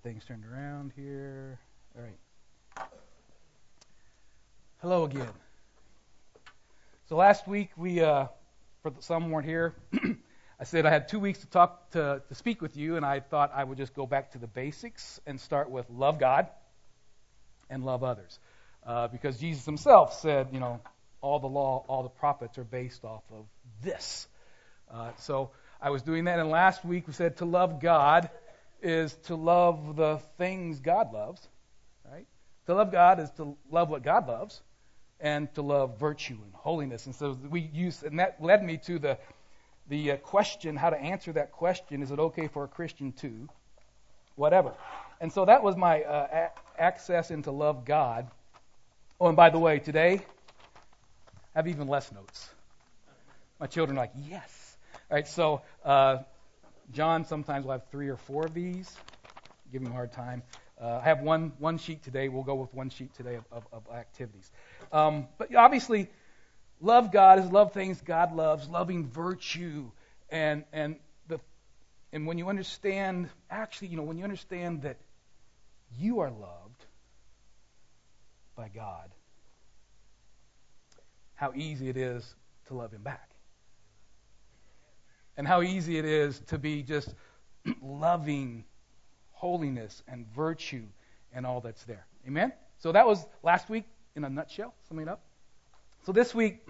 things turned around here. All right. Hello again. So last week some weren't here. I said I had 2 weeks to speak with you, and I thought I would just go back to the basics and start with love God and love others, because Jesus himself said, all the law, all the prophets are based off of this. So I was doing that, and last week we said to love God is to love the things God loves, right? To love God is to love what God loves, and to love virtue and holiness. And so and that led me to the question, how to answer that question: is it okay for a Christian to whatever? And so that was my access into love God. Oh, and by the way, today I have even less notes. My children are like, yes. All right, so John sometimes will have 3 or 4 of these. Give him a hard time. I have one sheet today. We'll go with one sheet today of activities. But obviously, love God is love things God loves, loving virtue, and when you understand, when you understand that you are loved by God, how easy it is to love Him back, and how easy it is to be just loving holiness and virtue and all that's there. Amen? So that was last week in a nutshell, summing it up. So this week,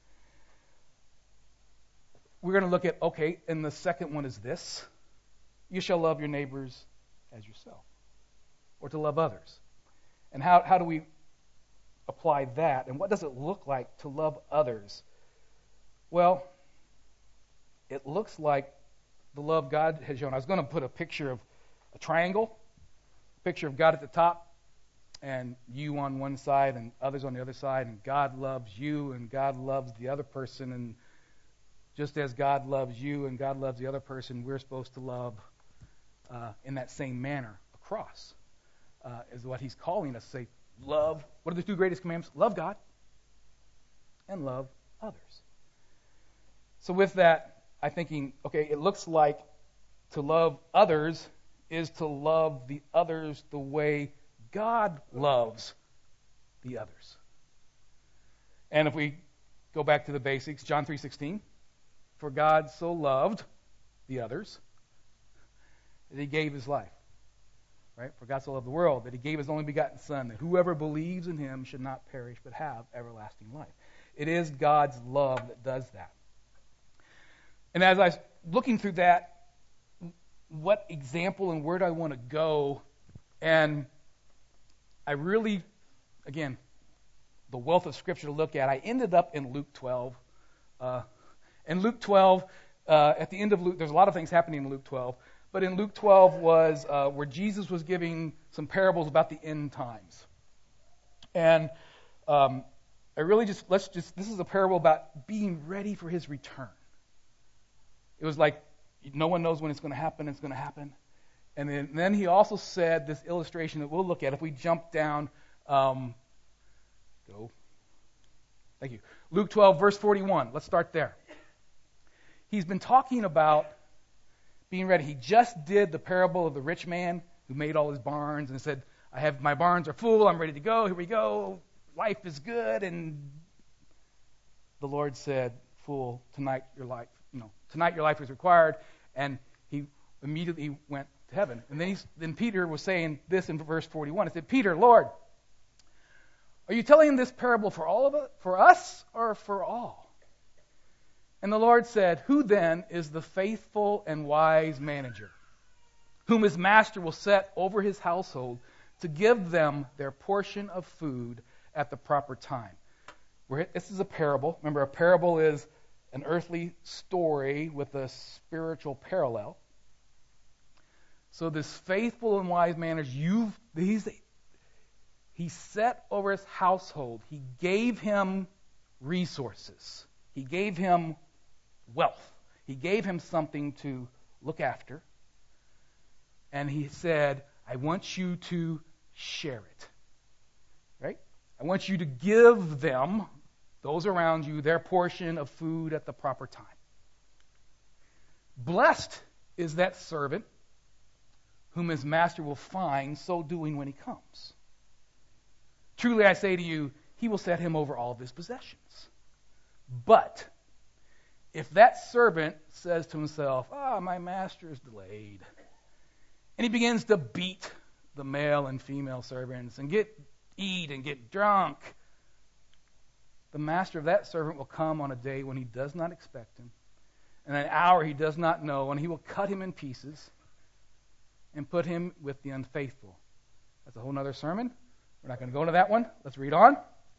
we're going to look at, and the second one is this: you shall love your neighbors as yourself, or to love others. And how do we apply that, and what does it look like to love others? Well, it looks like the love God has shown. I was going to put a picture of a triangle, picture of God at the top, and you on one side and others on the other side, and God loves you and God loves the other person, and just as God loves you and God loves the other person, we're supposed to love in that same manner across, is what He's calling us to say. Love, what are the 2 greatest commandments? Love God and love others. So with that, I'm thinking, it looks like to love others is to love the others the way God loves the others. And if we go back to the basics, John 3:16, for God so loved the others that He gave His life. Right? For God so loved the world that He gave His only begotten Son, that whoever believes in Him should not perish but have everlasting life. It is God's love that does that. And as I was looking through that, what example and where do I want to go? And I really, again, the wealth of Scripture to look at, I ended up in Luke 12. In Luke 12, at the end of Luke, there's a lot of things happening in Luke 12, but in Luke 12 was where Jesus was giving some parables about the end times. And I really this is a parable about being ready for His return. It was like, no one knows when it's going to happen. It's going to happen. And then He also said this illustration that we'll look at if we jump down. Thank you. Luke 12, verse 41. Let's start there. He's been talking about being ready. He just did the parable of the rich man who made all his barns and said, my barns are full. I'm ready to go. Here we go. Life is good. And the Lord said, fool, tonight your life is required. And he immediately went to heaven. And then Peter was saying this in verse 41. He said, Peter, Lord, are you telling this parable for us or for all? And the Lord said, who then is the faithful and wise manager, whom his master will set over his household to give them their portion of food at the proper time? This is a parable. Remember, a parable is an earthly story with a spiritual parallel. So this faithful and wise manager, he set over his household. He gave him resources. He gave him wealth. He gave him something to look after. And he said, I want you to share it. Right? I want you to give them, those around you, their portion of food at the proper time. Blessed is that servant whom his master will find so doing when he comes. Truly I say to you, he will set him over all of his possessions. But if that servant says to himself, my master is delayed, and he begins to beat the male and female servants and eat and get drunk, the master of that servant will come on a day when he does not expect him, and an hour he does not know, and he will cut him in pieces and put him with the unfaithful. That's a whole other sermon. We're not going to go into that one. Let's read on.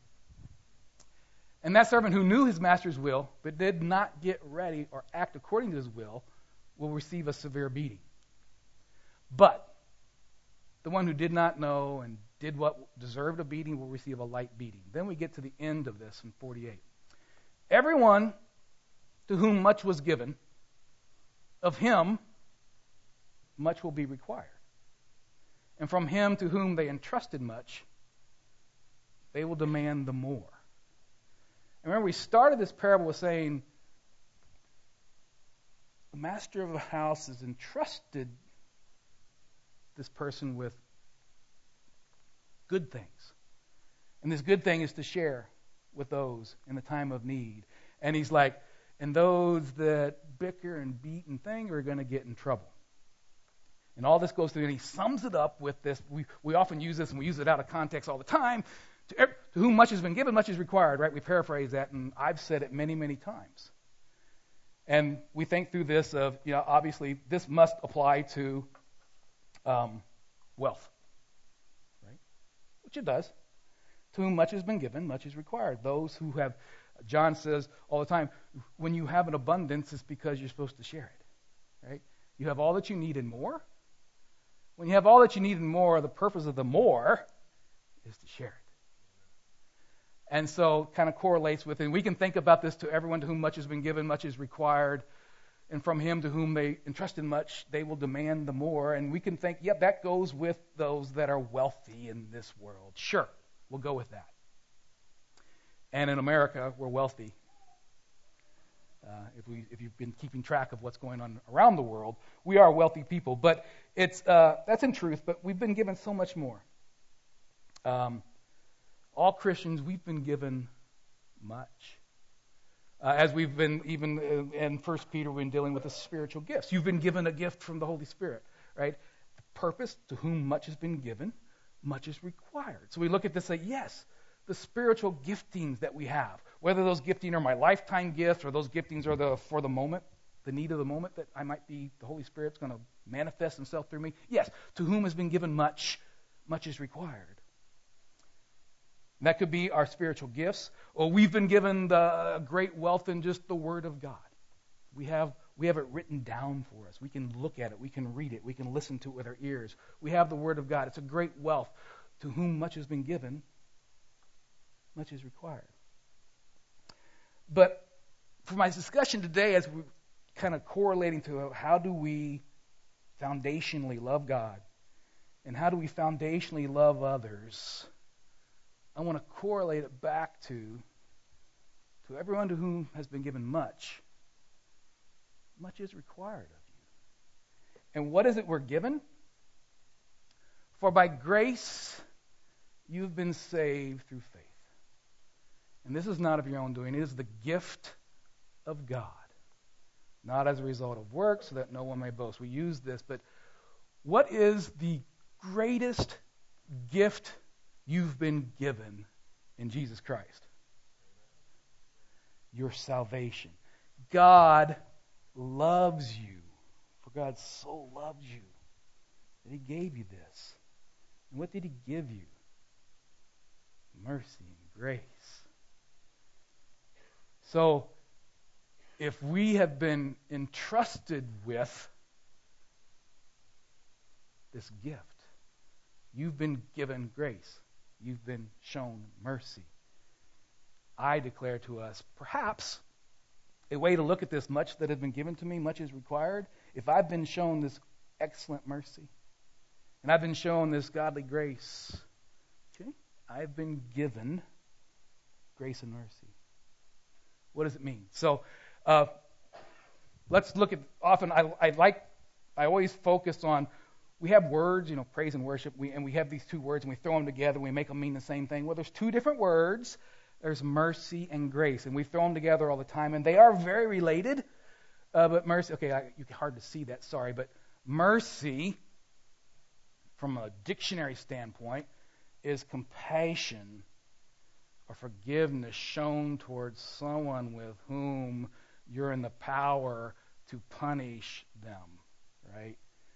And that servant who knew his master's will, but did not get ready or act according to his will receive a severe beating. But the one who did not know and did what deserved a beating will receive a light beating. Then we get to the end of this in 48. Everyone to whom much was given, of him much will be required. And from him to whom they entrusted much, they will demand the more. And remember, we started this parable with saying the master of the house has entrusted this person with good things. And this good thing is to share with those in the time of need. And he's like, and those that bicker and beat and thing are going to get in trouble. And all this goes through, and he sums it up with this. We often use this, and we use it out of context all the time. To whom much has been given, much is required, right? We paraphrase that, and I've said it many, many times. And we think through this of, obviously, this must apply to wealth, right? Which it does. To whom much has been given, much is required. Those who have, John says all the time, when you have an abundance, it's because you're supposed to share it, right? You have all that you need and more. When you have all that you need and more, the purpose of the more is to share it. And so kind of correlates with it. And we can think about this to everyone to whom much has been given, much is required. And from him to whom they entrusted much, they will demand the more. And we can think, yep, that goes with those that are wealthy in this world. Sure, we'll go with that. And in America, we're wealthy. If you've been keeping track of what's going on around the world, we are wealthy people. But it's that's in truth, but we've been given so much more. All Christians, we've been given much. As we've been, even in 1 Peter, we've been dealing with the spiritual gifts. You've been given a gift from the Holy Spirit, right? The purpose, to whom much has been given, much is required. So we look at this and say, yes, the spiritual giftings that we have, whether those giftings are my lifetime gifts or those giftings are for the moment, the need of the moment that I might be, the Holy Spirit's going to manifest himself through me. Yes, to whom has been given much, much is required. And that could be our spiritual gifts, or we've been given the great wealth in just the Word of God. We have it written down for us. We can look at it. We can read it. We can listen to it with our ears. We have the Word of God. It's a great wealth. To whom much has been given, much is required. But for my discussion today, as we're kind of correlating to how do we foundationally love God and how do we foundationally love others, I want to correlate it back to everyone to whom has been given much, much is required of you. And what is it we're given? For by grace you've been saved through faith. And this is not of your own doing. It is the gift of God, not as a result of works, so that no one may boast. We use this, but what is the greatest gift you've been given in Jesus Christ? Your salvation. God loves you. For God so loved you that he gave you this. And what did he give you? Mercy and grace. So, if we have been entrusted with this gift, you've been given grace. You've been shown mercy. I declare to us, perhaps, a way to look at this, much that has been given to me, much is required. If I've been shown this excellent mercy, and I've been shown this godly grace, okay, I've been given grace and mercy. What does it mean? So, let's look at, often I always focus on we have words, praise and worship, and we have these two words, and we throw them together, and we make them mean the same thing. Well, there's two different words. There's mercy and grace, and we throw them together all the time, and they are very related. But mercy, you can hard to see that, sorry, but mercy, from a dictionary standpoint, is compassion or forgiveness shown towards someone with whom you're in the power to punish them, right?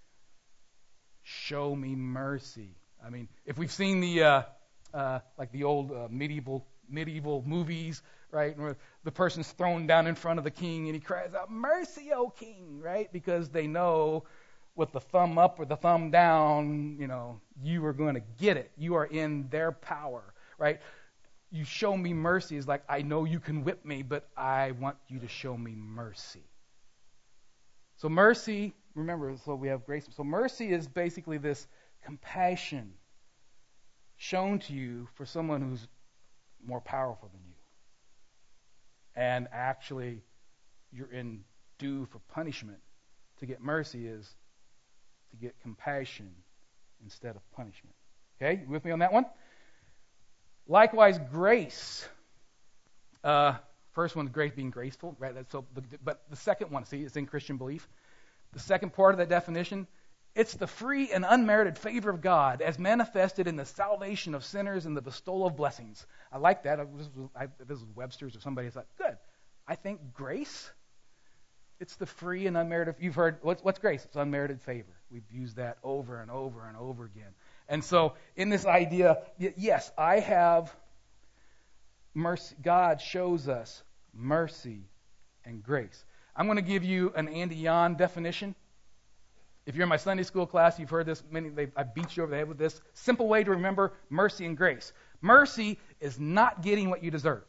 Show me mercy. I mean, if we've seen the like the old medieval movies, right, where the person's thrown down in front of the king and he cries out, "Mercy, O king," right? Because they know with the thumb up or the thumb down, you are going to get it. You are in their power, right? You show me mercy is like, I know you can whip me, but I want you to show me mercy. So mercy, remember, so we have grace. So mercy is basically this compassion shown to you for someone who's more powerful than you. And actually, you're in due for punishment. To get mercy is to get compassion instead of punishment. Okay, you with me on that one? Likewise, grace. First one, grace, being graceful, right? But the second one, see, it's in Christian belief. The second part of that definition, it's the free and unmerited favor of God as manifested in the salvation of sinners and the bestowal of blessings. I like that. This was Webster's or somebody. It's like, good. I think grace, it's the free and unmerited. You've heard, what's grace? It's unmerited favor. We've used that over and over and over again. And so in this idea, yes, I have mercy. God shows us mercy and grace. I'm going to give you an Andy Yan definition. If you're in my Sunday school class, you've heard this. I beat you over the head with this. Simple way to remember mercy and grace. Mercy is not getting what you deserve.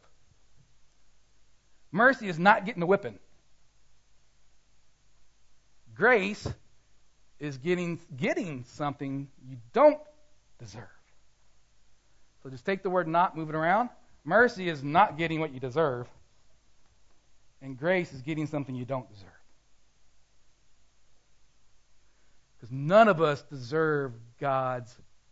Mercy is not getting a whipping. Grace is getting something you don't deserve. So just take the word "not," move it around. Mercy is not getting what you deserve. And grace is getting something you don't deserve. Because none of us deserve God's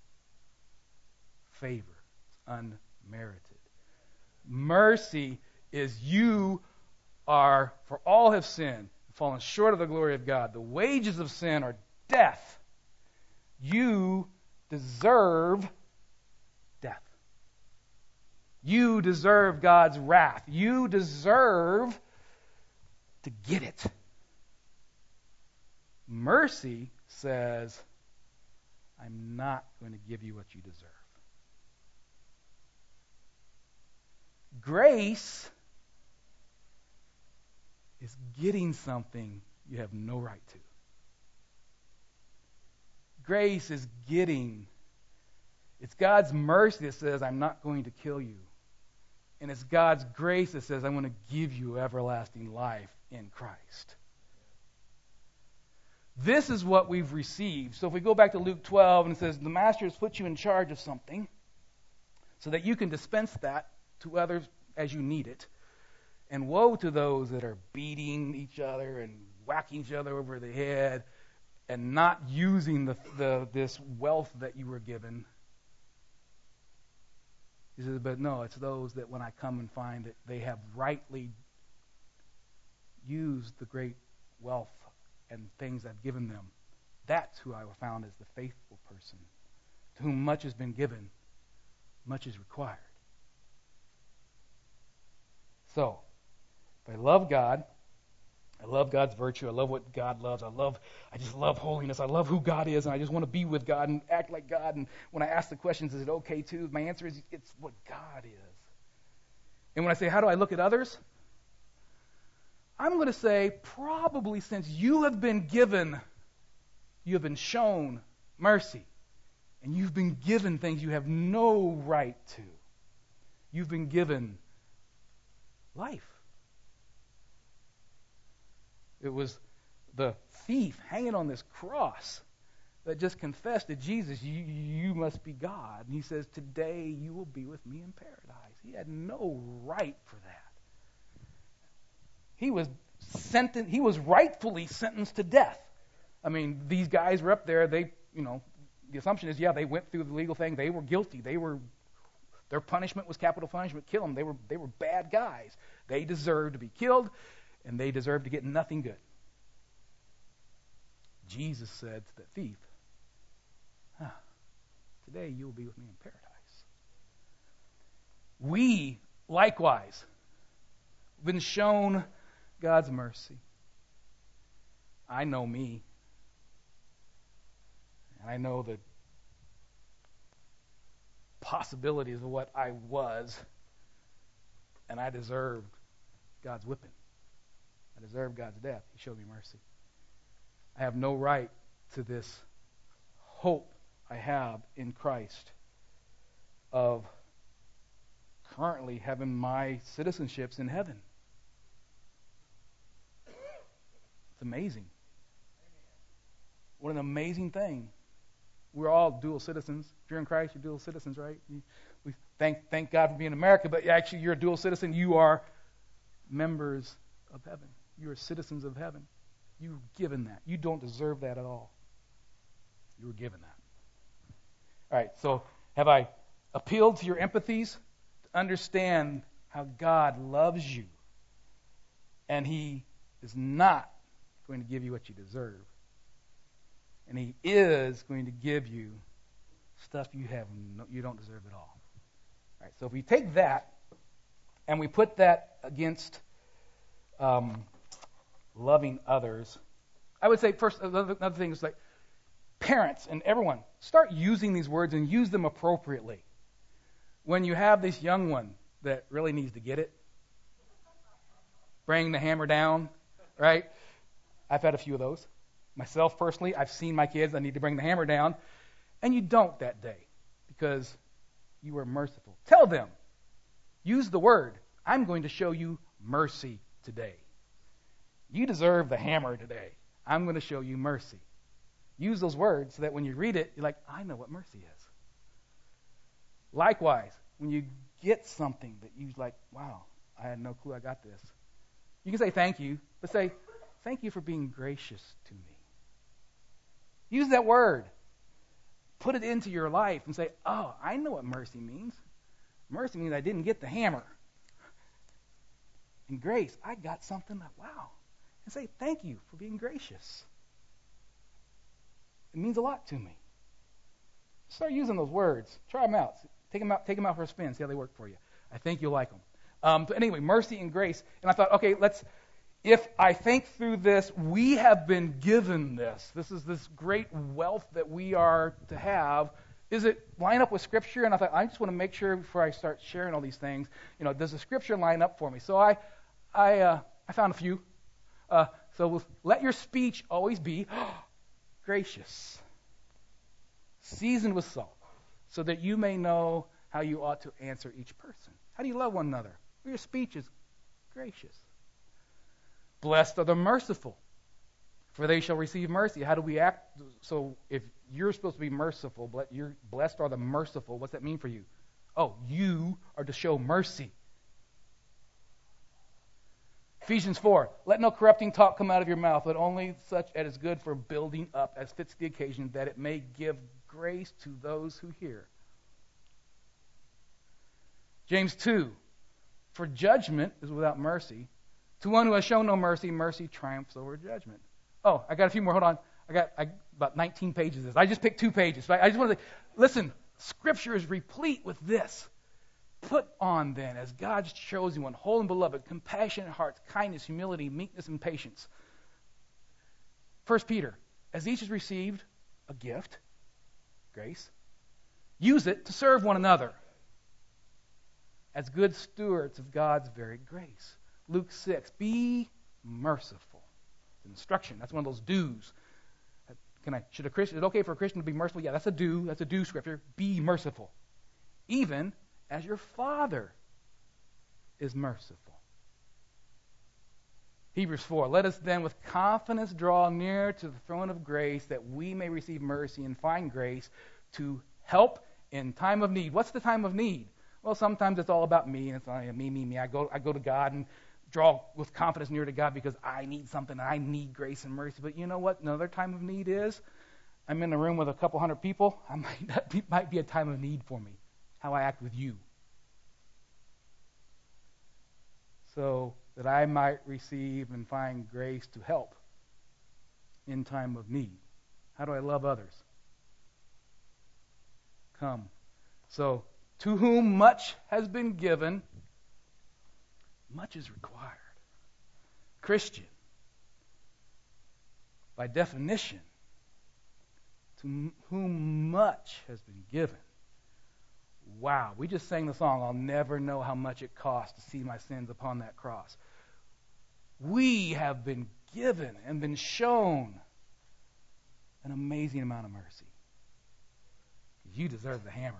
favor. It's unmerited. Mercy is you are, for all have sinned, fallen short of the glory of God. The wages of sin are death. You deserve death. You deserve God's wrath. You deserve to get it. Mercy says, I'm not going to give you what you deserve. Grace is getting something you have no right to. Grace is it's God's mercy that says, I'm not going to kill you. And it's God's grace that says, I'm going to give you everlasting life in Christ. This is what we've received. So if we go back to Luke 12 and it says, the master has put you in charge of something so that you can dispense that to others as you need it. And woe to those that are beating each other and whacking each other over the head and not using this wealth that you were given. He says, but no, it's those that when I come and find that they have rightly used the great wealth and things I've given them. That's who I have found as the faithful person, to whom much has been given, much is required. So, if I love God, I love God's virtue, I love what God loves, I just love holiness, I love who God is, and I just want to be with God and act like God, and when I ask the questions, is it okay too? My answer is, it's what God is. And when I say, how do I look at others? I'm going to say, probably since you have been shown mercy, and you've been given things you have no right to. You've been given life. It was the thief hanging on this cross that just confessed to Jesus, you must be God. And he says, today you will be with me in paradise. He had no right for that. He was rightfully sentenced to death. I mean, these guys were up there, they the assumption is, they went through the legal thing. They were guilty. Their punishment was capital punishment. Kill them. They were bad guys. They deserved to be killed, and they deserved to get nothing good. Jesus said to the thief, today you will be with me in paradise. We, likewise, have been shown God's mercy. I know me. And I know the possibilities of what I was, and I deserved God's whipping. I deserved God's death. He showed me mercy. I have no right to this hope I have in Christ of currently having my citizenships in heaven. It's amazing. What an amazing thing. We're all dual citizens. If you're in Christ, you're dual citizens, right? We thank God for being in America, but actually you're a dual citizen. You are members of heaven. You are citizens of heaven. You were given that. You don't deserve that at all. You were given that. All right, so have I appealed to your empathies to understand how God loves you, and He is not going to give you what you deserve, and He is going to give you stuff you don't deserve at all. All right, so if we take that and we put that against loving others, I would say first another thing is like parents and everyone, start using these words and use them appropriately. When you have this young one that really needs to get it, bring the hammer down, right? I've had a few of those. Myself personally, I've seen my kids, I need to bring the hammer down, and you don't that day because you were merciful. Tell them, use the word, I'm going to show you mercy today. You deserve the hammer today. I'm going to show you mercy. Use those words so that when you read it, you're like, I know what mercy is. Likewise, when you get something that you're like, wow, I had no clue I got this. You can say thank you, but say, thank you for being gracious to me. Use that word. Put it into your life and say, oh, I know what mercy means. Mercy means I didn't get the hammer. In grace, I got something that, wow. And say, thank you for being gracious. It means a lot to me. Start using those words. Try them out. Take them out for a spin. See how they work for you. I think you'll like them. But anyway, mercy and grace. And I thought, okay, if I think through this, we have been given this. This is this great wealth that we are to have. Does it line up with Scripture? And I thought, I just want to make sure before I start sharing all these things, does the Scripture line up for me? So I found a few. So let your speech always be gracious, seasoned with salt, so that you may know how you ought to answer each person. How do you love one another? Well, your speech is gracious. Blessed are the merciful, for they shall receive mercy. How do we act? So if you're supposed to be merciful, blessed are the merciful, what's that mean for you? Oh, you are to show mercy. Ephesians 4, let no corrupting talk come out of your mouth, but only such as is good for building up, as fits the occasion, that it may give grace to those who hear. James 2, for judgment is without mercy. To one who has shown no mercy, mercy triumphs over judgment. Oh, I got a few more. Hold on. I got about 19 pages of this. I just picked 2 pages. Right? I just want to say, listen, Scripture is replete with this. Put on then, as God's chosen one, holy and beloved, compassionate hearts, kindness, humility, meekness, and patience. 1 Peter, as each has received a gift, grace, use it to serve one another as good stewards of God's very grace. Luke 6, be merciful. It's an instruction. That's one of those do's. Is it okay for a Christian to be merciful? Yeah, that's a do. That's a do Scripture. Be merciful. Even as your Father is merciful. Hebrews 4, let us then with confidence draw near to the throne of grace that we may receive mercy and find grace to help in time of need. What's the time of need? Well, sometimes it's all about me, and it's like me. I go to God and draw with confidence near to God because I need something, and I need grace and mercy. But you know what another time of need is? I'm in a room with a couple hundred people, might be a time of need for me, how I act with you. So that I might receive and find grace to help in time of need. How do I love others? Come. So, to whom much has been given, much is required. Christian, by definition, to whom much has been given. Wow, we just sang the song, I'll never know how much it cost to see my sins upon that cross. We have been given and been shown an amazing amount of mercy. You deserve the hammer.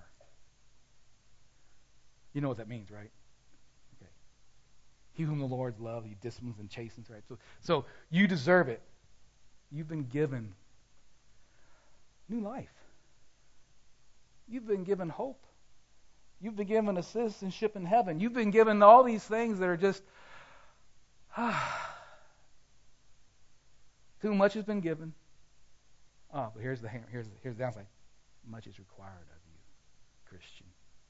You know what that means, right? Okay. He whom the Lord loves, he disciplines and chastens, right? So you deserve it. You've been given new life. You've been given hope. You've been given a citizenship in heaven. You've been given all these things that are just, too much has been given. Oh, but here's the downside. Much is required of you, Christian.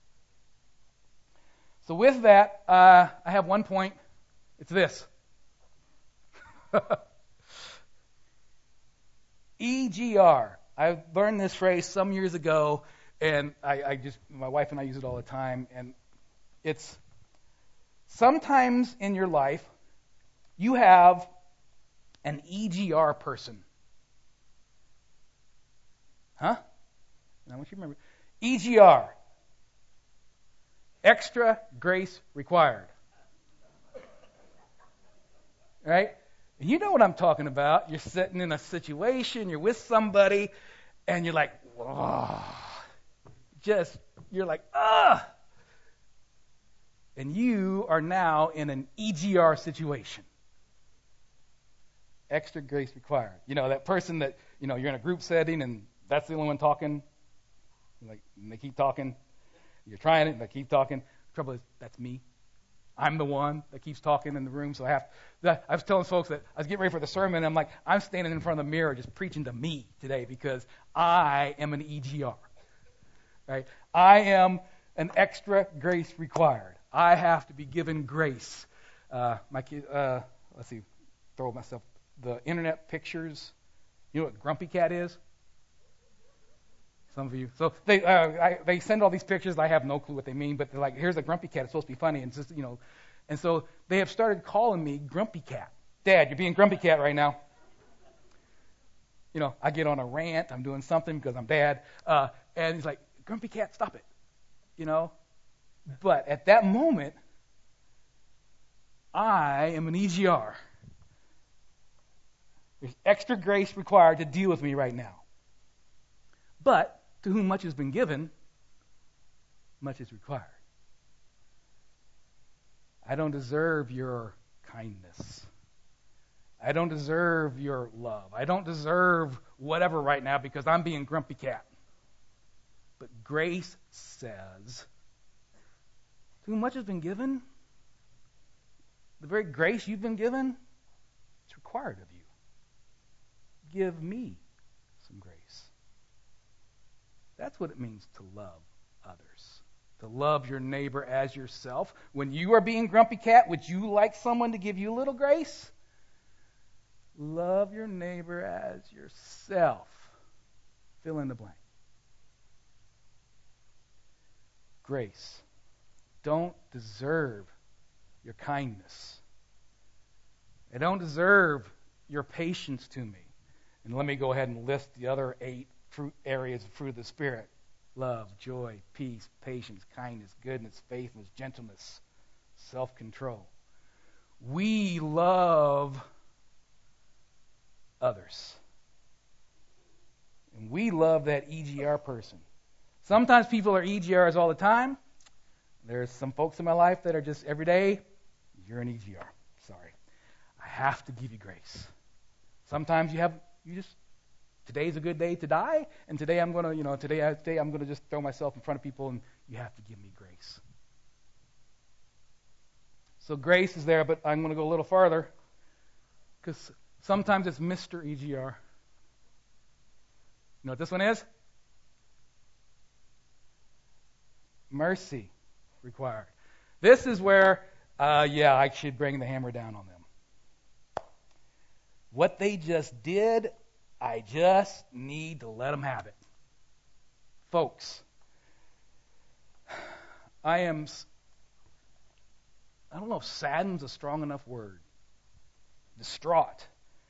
So with that, I have one point. It's this. EGR. I learned this phrase some years ago, and my wife and I use it all the time, and it's sometimes in your life you have an EGR person. Huh? And I want you to remember. EGR. Extra grace required. Right? You know what I'm talking about. You're sitting in a situation, you're with somebody, and you're like, whoa. You're like, ah. And you are now in an EGR situation. Extra grace required. You know, that person that, you're in a group setting and that's the only one talking. And they keep talking. You're trying it, and they keep talking. The trouble is, that's me. I'm the one that keeps talking in the room. So I was telling folks that I was getting ready for the sermon, and I'm like, I'm standing in front of the mirror just preaching to me today because I am an EGR. Right? I am an extra grace required. I have to be given grace. My kid, let's see, throw myself the internet pictures. You know what Grumpy Cat is? Some of you. So they send all these pictures. I have no clue what they mean, but they're like, here's a Grumpy Cat. It's supposed to be funny. And it's just, and so they have started calling me Grumpy Cat. Dad, you're being Grumpy Cat right now. I get on a rant. I'm doing something because I'm Dad. And he's like, Grumpy Cat, stop it. But at that moment, I am an EGR. There's extra grace required to deal with me right now. But to whom much has been given, much is required. I don't deserve your kindness. I don't deserve your love. I don't deserve whatever right now because I'm being Grumpy Cat. But grace says, to whom much has been given, the very grace you've been given, it's required of you. Give me some grace. That's what it means to love others. To love your neighbor as yourself. When you are being Grumpy Cat, would you like someone to give you a little grace? Love your neighbor as yourself. Fill in the blank. Grace. Don't deserve your kindness. I don't deserve your patience to me. And let me go ahead and list the other 8 areas of fruit of the Spirit. Love, joy, peace, patience, kindness, goodness, faithfulness, gentleness, self-control. We love others. And we love that EGR person. Sometimes people are EGRs all the time. There's some folks in my life that are just every day, you're an EGR. Sorry. I have to give you grace. Sometimes today's a good day to die, and today I'm going to, today I'm going to just throw myself in front of people, and you have to give me grace. So grace is there, but I'm going to go a little farther, because sometimes it's Mr. EGR. You know what this one is? Mercy required. This is where, I should bring the hammer down on them. What they just did, I just need to let them have it. Folks, I don't know if saddened's a strong enough word. Distraught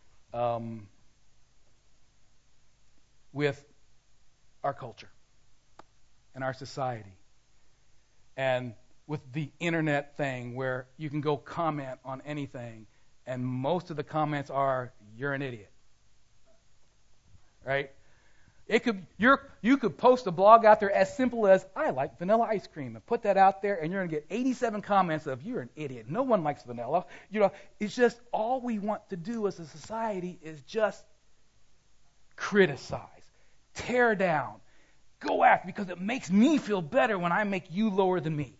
with our culture and our society. And with the internet thing where you can go comment on anything, and most of the comments are, "You're an idiot." Right? You could post a blog out there as simple as, "I like vanilla ice cream," and put that out there, and you're going to get 87 comments of, "You're an idiot. No one likes vanilla." It's just all we want to do as a society is just criticize, tear down, go after, because it makes me feel better when I make you lower than me.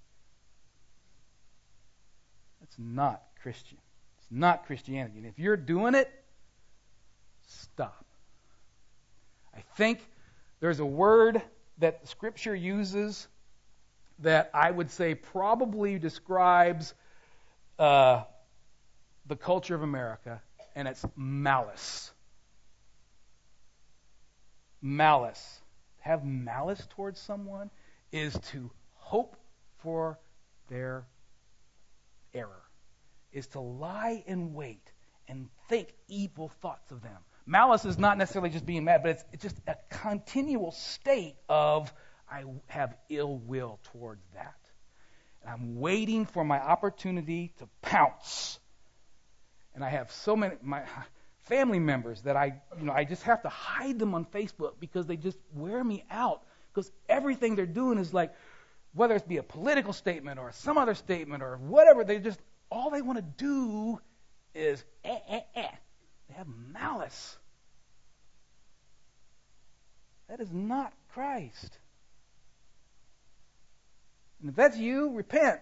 That's not Christian. It's not Christianity. And if you're doing it, stop. I think there's a word that the Scripture uses that I would say probably describes the culture of America, and it's malice. Malice. Have malice towards someone is to hope for their error, is to lie in wait and think evil thoughts of them. Malice is not necessarily just being mad, but it's just a continual state of, I have ill will towards that. And I'm waiting for my opportunity to pounce. And I have so many my family members that I just have to hide them on Facebook because they just wear me out. Because everything they're doing is like, whether it be a political statement or some other statement or whatever, all they want to do is They have malice. That is not Christ. And if that's you, repent.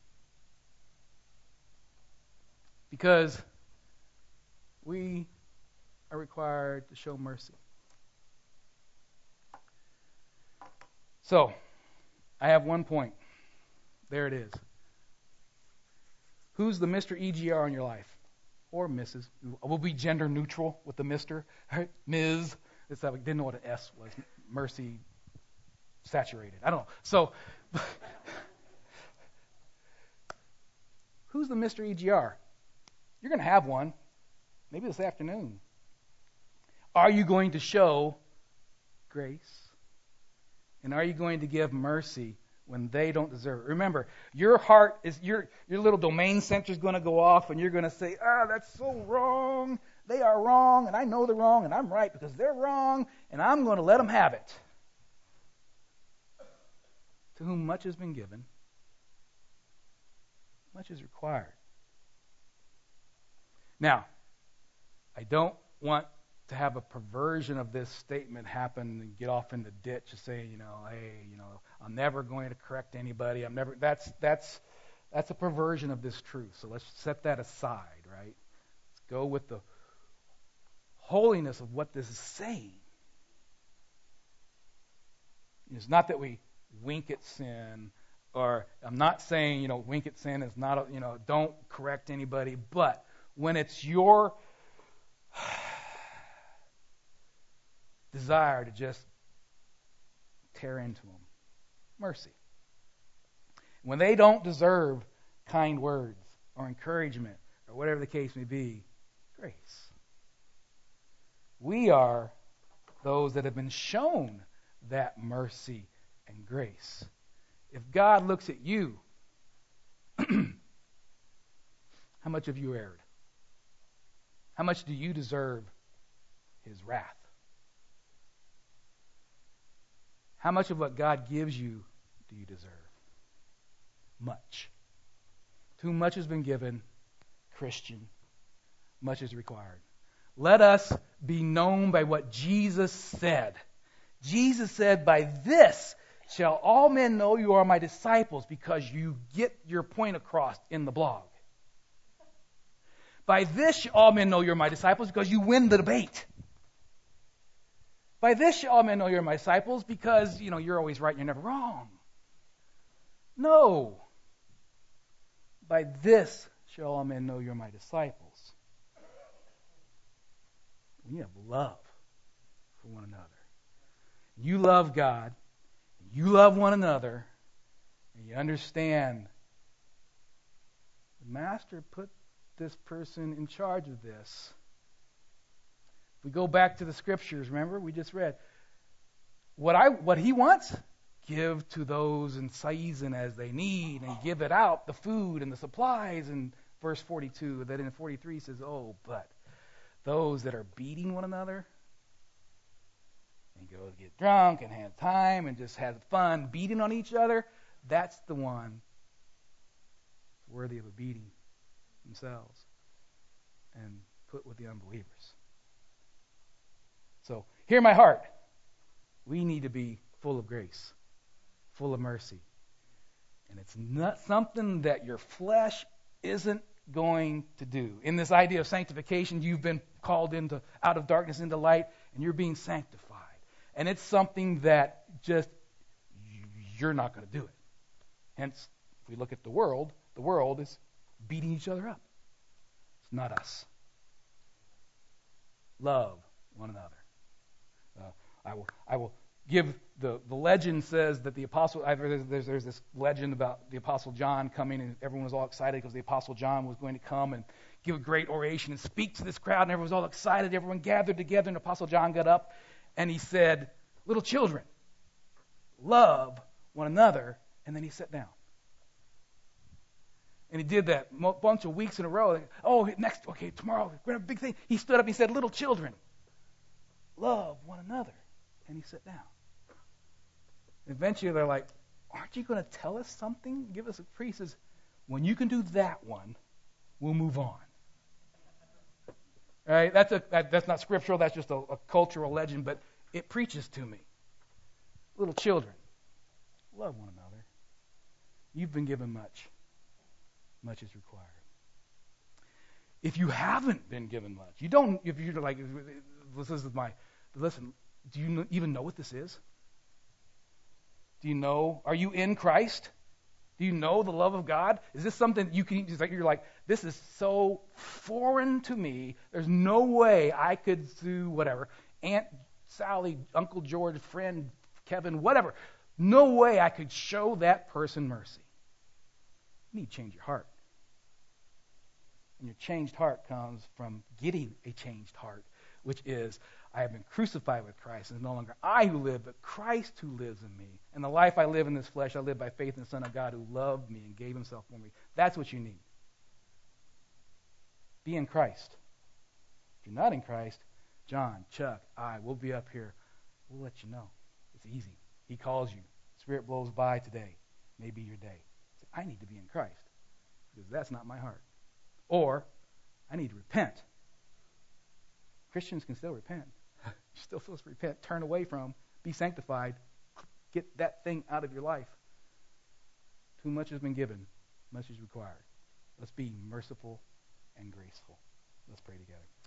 Because we are required to show mercy. So, I have one point. There it is. Who's the Mr. EGR in your life? Or Mrs. We'll be gender neutral with the Mr. Right? Ms. It's that we didn't know what an S was. Mercy saturated. I don't know. So, who's the Mr. EGR? You're going to have one. Maybe this afternoon. Are you going to show grace? And are you going to give mercy when they don't deserve it? Remember, your heart is your little domain center is going to go off, and you're going to say, that's so wrong. They are wrong, and I know they're wrong, and I'm right because they're wrong, and I'm going to let them have it. To whom much has been given, much is required. Now, I don't want to have a perversion of this statement happen and get off in the ditch and say, I'm never going to correct anybody. That's a perversion of this truth. So let's set that aside, right? Let's go with the holiness of what this is saying. It's not that we wink at sin, or I'm not saying, wink at sin is not, don't correct anybody, but when it's your desire to just tear into them, mercy. When they don't deserve kind words or encouragement or whatever the case may be, grace. We are those that have been shown that mercy and grace. If God looks at you, how much have you erred? How much do you deserve His wrath? How much of what God gives you do you deserve? Much. To whom much has been given, Christian, much is required. Let us be known by what Jesus said. Jesus said, "By this shall all men know you are my disciples," because you get your point across in the blog. By this shall all men know you're my disciples, because you win the debate. By this shall all men know you're my disciples, because, you're always right and you're never wrong. No. By this shall all men know you're my disciples. When you have love for one another. You love God. You love one another. And you understand the Master put this person in charge of this. If we go back to the scriptures, remember, we just read, what he wants, give to those in season as they need, and give it out, the food and the supplies. And verse 42, that in 43 says, oh, but those that are beating one another, and go to get drunk and have time and just have fun beating on each other, that's the one worthy of a beating themselves and put with the unbelievers. So, hear my heart. We need to be full of grace, full of mercy. And it's not something that your flesh isn't going to do. In this idea of sanctification, you've been called out of darkness into light, and you're being sanctified. And it's something that just, you're not going to do it. Hence, if we look at the world is beating each other up. It's not us. Love one another. I will give the legend says that the apostle, there's this legend about the apostle John coming, and everyone was all excited because the apostle John was going to come and give a great oration and speak to this crowd, and everyone was all excited. Everyone gathered together, and apostle John got up and he said, little children, love one another, and then he sat down. And he did that a bunch of weeks in a row. Tomorrow, we're going to have a big thing. He stood up and he said, little children, love one another. And he sat down. Eventually they're like, aren't you going to tell us something? Give us a pre. He says, when you can do that one, we'll move on. Right? That's not scriptural. That's just a cultural legend, but it preaches to me. Little children, love one another. You've been given much. Much is required. If you haven't been given much, if you're like, listen, do you even know what this is? Do you know? Are you in Christ? Do you know the love of God? Is this something you're like, this is so foreign to me. There's no way I could do whatever. Aunt Sally, Uncle George, friend Kevin, whatever. No way I could show that person mercy. You need to change your heart. And your changed heart comes from getting a changed heart, which is, I have been crucified with Christ, and it's no longer I who live, but Christ who lives in me. And the life I live in this flesh, I live by faith in the Son of God who loved me and gave himself for me. That's what you need. Be in Christ. If you're not in Christ, John, Chuck, we'll be up here. We'll let you know. It's easy. He calls you. Spirit blows by today. Maybe your day. Say, I need to be in Christ because that's not my heart. Or, I need to repent. Christians can still repent. You're still supposed to repent, turn away from, be sanctified, get that thing out of your life. Too much has been given, much is required. Let's be merciful and graceful. Let's pray together.